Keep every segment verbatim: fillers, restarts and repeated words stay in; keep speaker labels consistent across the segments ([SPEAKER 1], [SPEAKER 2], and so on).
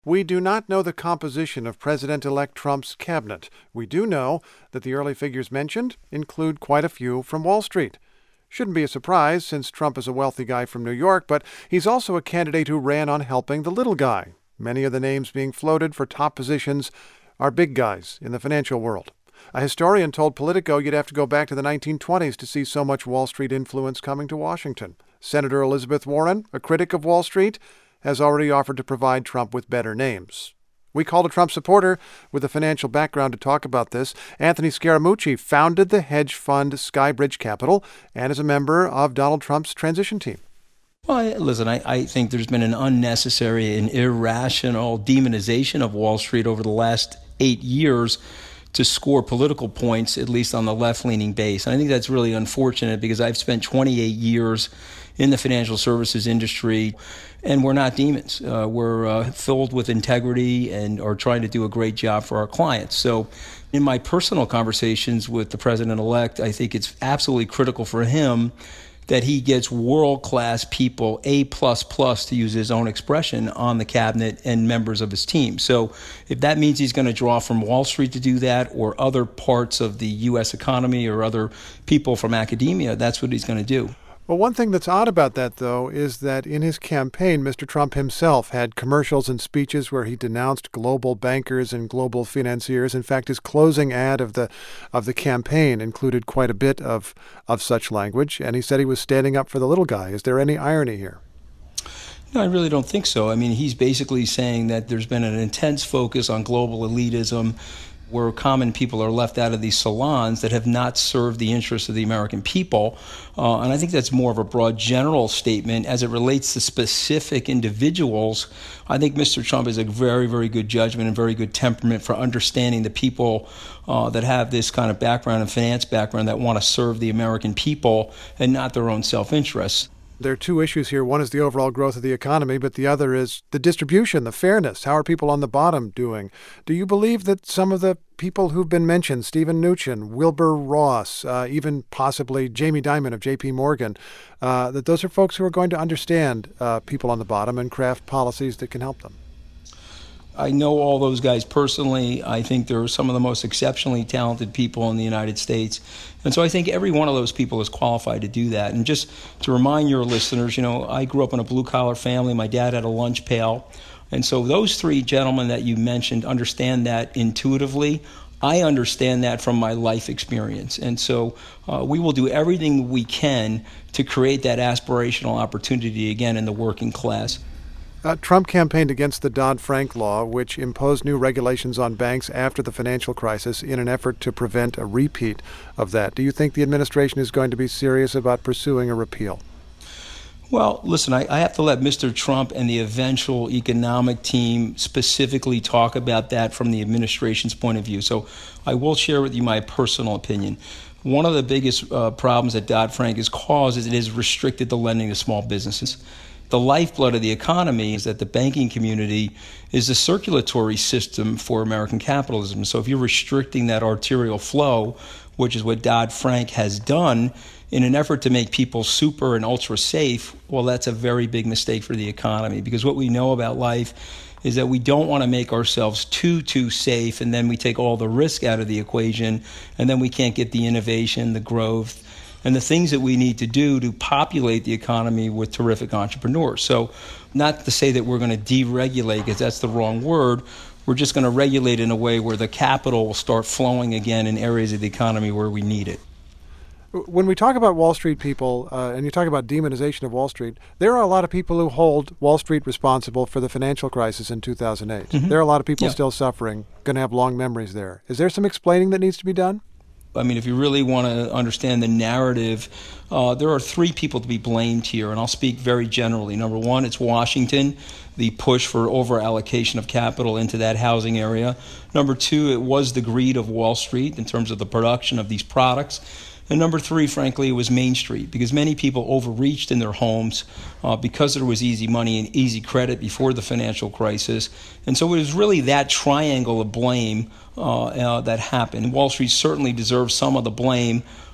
[SPEAKER 1] We do not know the composition of President-elect Trump's cabinet. We do know that the early figures mentioned include quite a few from Wall Street. Shouldn't be a surprise, since Trump is a wealthy guy from New York, but he's also a candidate who ran on helping the little guy. Many of the names being floated for top positions are big guys in the financial world. A historian told Politico you'd have to go back to the nineteen twenties to see so much Wall Street influence coming to Washington. Senator Elizabeth Warren, a critic of Wall Street, has already offered to provide Trump with better names. We called a Trump supporter with a financial background to talk about this. Anthony Scaramucci founded the hedge fund Skybridge Capital and is a member of Donald Trump's transition team.
[SPEAKER 2] Well, listen, I, I think there's been an unnecessary and irrational demonization of Wall Street over the last eight years to score political points, at least on the left-leaning base. And I think that's really unfortunate because I've spent twenty-eight years in the financial services industry, and we're not demons. Uh, we're uh, filled with integrity and are trying to do a great job for our clients. So in my personal conversations with the president-elect, I think it's absolutely critical for him that he gets world-class people, A plus plus, to use his own expression, on the cabinet and members of his team. So if that means he's going to draw from Wall Street to do that, or other parts of the U S economy, or other people from academia, that's what he's going to do.
[SPEAKER 1] Well, one thing that's odd about that, though, is that in his campaign, Mister Trump himself had commercials and speeches where he denounced global bankers and global financiers. In fact, his closing ad of the of the campaign included quite a bit of, of such language, and he said he was standing up for the little guy. Is there any irony here?
[SPEAKER 2] No, I really don't think so. I mean, he's basically saying that there's been an intense focus on global elitism, where common people are left out of these salons that have not served the interests of the American people. Uh, and I think that's more of a broad general statement. As it relates to specific individuals, I think Mister Trump has a very, very good judgment and very good temperament for understanding the people uh, that have this kind of background and finance background that want to serve the American people and not their own self-interest.
[SPEAKER 1] There are two issues here. One is the overall growth of the economy, but the other is the distribution, the fairness. How are people on the bottom doing? Do you believe that some of the people who've been mentioned, Steven Mnuchin, Wilbur Ross, uh, even possibly Jamie Dimon of J P Morgan, uh, that those are folks who are going to understand uh, people on the bottom and craft policies that can help them?
[SPEAKER 2] I know all those guys personally. I think they're some of the most exceptionally talented people in the United States. And so I think every one of those people is qualified to do that. And just to remind your listeners, you know, I grew up in a blue-collar family. My dad had a lunch pail. And so those three gentlemen that you mentioned understand that intuitively. I understand that from my life experience. And so uh, we will do everything we can to create that aspirational opportunity again in the working class.
[SPEAKER 1] Uh, Trump campaigned against the Dodd-Frank law, which imposed new regulations on banks after the financial crisis in an effort to prevent a repeat of that. Do you think the administration is going to be serious about pursuing a repeal?
[SPEAKER 2] Well, listen, I, I have to let Mister Trump and the eventual economic team specifically talk about that from the administration's point of view. So I will share with you my personal opinion. One of the biggest uh, problems that Dodd-Frank has caused is it has restricted the lending to small businesses. The lifeblood of the economy is that the banking community is the circulatory system for American capitalism. So if you're restricting that arterial flow, which is what Dodd-Frank has done in an effort to make people super and ultra safe, well, that's a very big mistake for the economy, because what we know about life is that we don't want to make ourselves too, too safe, and then we take all the risk out of the equation, and then we can't get the innovation, the growth, and the things that we need to do to populate the economy with terrific entrepreneurs. So not to say that we're going to deregulate, because that's the wrong word. We're just going to regulate in a way where the capital will start flowing again in areas of the economy where we need it.
[SPEAKER 1] When we talk about Wall Street people, uh, and you talk about demonization of Wall Street, there are a lot of people who hold Wall Street responsible for the financial crisis in two thousand eight. Mm-hmm. There are a lot of people yeah. still suffering, going to have long memories there. Is there some explaining that needs to be done?
[SPEAKER 2] I mean, if you really want to understand the narrative, uh, there are three people to be blamed here, and I'll speak very generally. Number one, it's Washington, the push for over-allocation of capital into that housing area. Number two, it was the greed of Wall Street in terms of the production of these products. And number three, frankly, it was Main Street, because many people overreached in their homes uh, because there was easy money and easy credit before the financial crisis. And so it was really that triangle of blame uh, uh, that happened. Wall Street certainly deserves some of the blame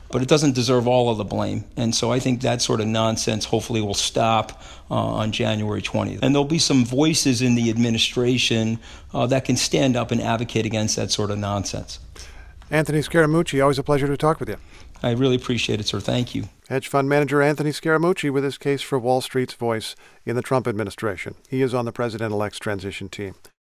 [SPEAKER 2] but it doesn't deserve all of the blame. And so I think that sort of nonsense hopefully will stop uh, on January twentieth. And there'll be some voices in the administration uh, that can stand up and advocate against that sort of nonsense.
[SPEAKER 1] Anthony Scaramucci, always a pleasure to talk with you.
[SPEAKER 2] I really appreciate it, sir. Thank you.
[SPEAKER 1] Hedge fund manager Anthony Scaramucci with his case for Wall Street's voice in the Trump administration. He is on the president-elect's transition team.